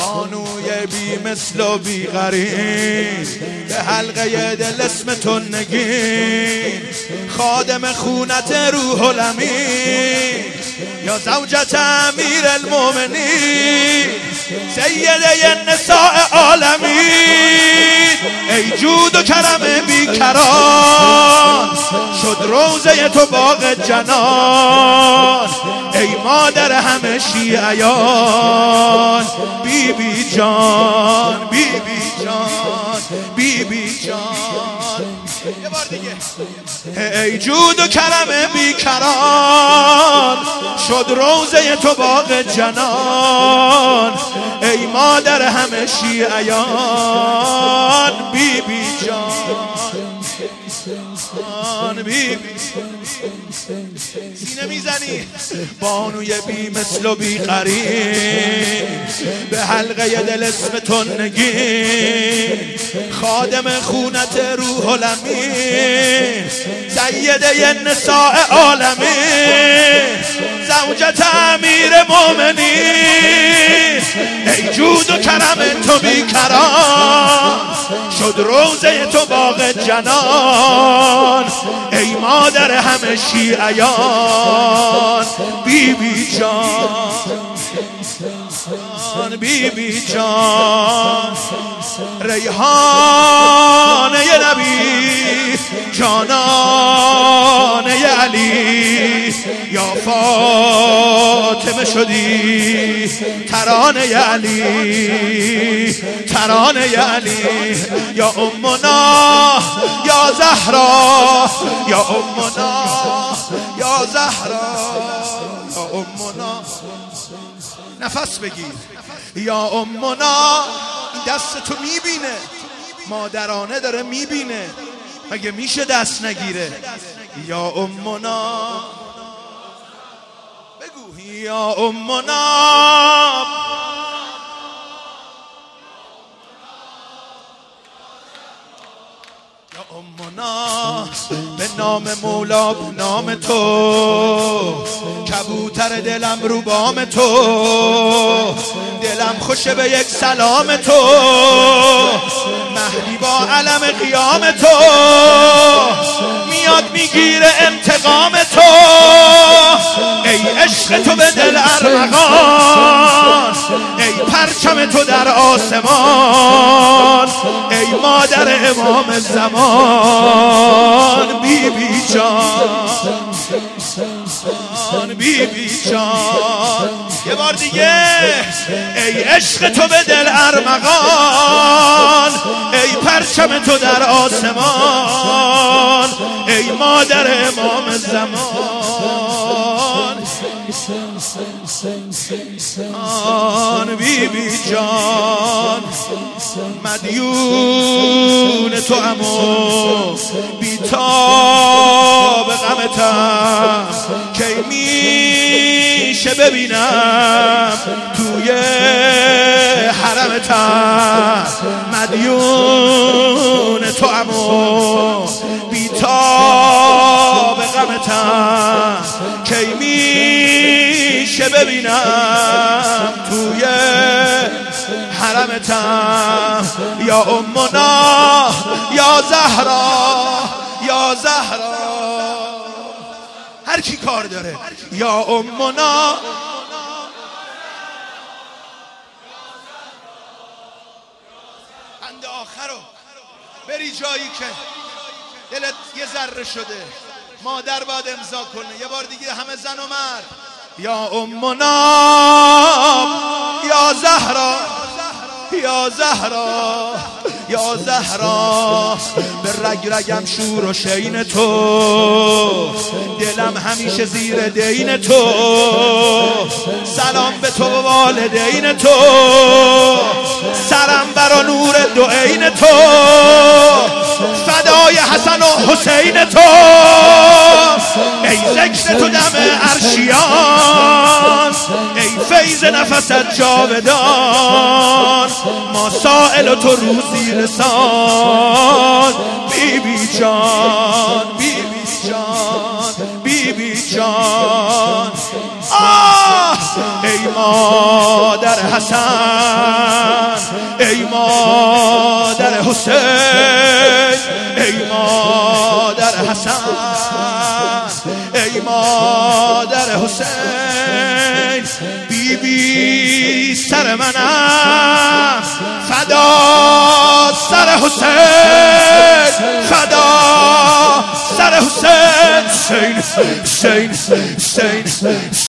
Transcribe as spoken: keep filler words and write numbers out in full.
بانوی بی مثل و بی غریب به حلقه دل اسم تو نگین، خادم خونت روح الامین یا زوجت امیر المؤمنین سیده نساء عالمین. ای جود و کرم بیکران شد روضه تو باغ جنان، ای مادر همه شیعیان بی بی جان بی بی جان بی بی جان. یه بار دیگه. ای جود و کرم بیکران شد روضه تو باغ جنان، ای مادر همه شیعیان بی بی جان بی بی. سینه میزنی بانوی بی مثل و بی قریب به حلقه دل اسم تو نگین، خادم خونت روح الامین سیده نساء عالمین زوجت امیر مومنین. ای جود و کرم تو بیکران شد روضه تو باغ جنان، ای مادر همه شیعیان بی بی جان بی بی جان. ریحانه نبی جانانه علی یا فاطمه شدی ترانه علی ترانه علی یا امنا یا زهرا یا امنا یا زهرا یا امنا. نفس بگیر. یا امنا این دست تو میبینه، مادرانه داره میبینه، مگه میشه دست نگیره؟ یا امنا بگو یا امنا. یا امنا به نام مولا به نام تو کبوتر دلم رو بام تو، دلم خوشه به یک سلام تو، مهدی با علم قیام تو میاد میگیره انتقام تو. ای عشق تو به دل ارمغان، ای پرچم تو در آسمان، ای مادر امام زمان بی بی جان بی بی جان. یه بار دیگه. ای عشق تو به دل ارمغان، ای پرچم تو در آسمان، ای مادر امام زمان آن بی بی جان. مدیون تو امو بیتاب غمتم کی میشه ببینم توی حرمتم. مدیون تو امو بیتاب غمتم کی میشه ببینم توی حرمتم. یا امنا یا زهرا یا زهرا. هر کی کار داره. یا امنا بند آخرو بری جایی که دلت یه ذره شده، مادر باید امضا کنه. یه بار دیگه همه زن و مرد. یا امنا یا زهرا یا زهرا یا زهرا. به رگ رگم شور و شین تو، دلم همیشه زیر دین تو، سلام به تو و والدین تو، سرم برا نور دو عین تو، فدای حسن و حسین تو. ای ذکر تو دم عرشیان، ای فیض نفست جاودان، ما سائل تو روزی رسان بی بی جان بی بی جان بی بی جان. آه ای مادر حسن ای مادر حسین، ای مادر حسن، ای مادر حسین، بی بی سر منم، فدا سر حسین، فدا سر حسین، حسین حسین حسین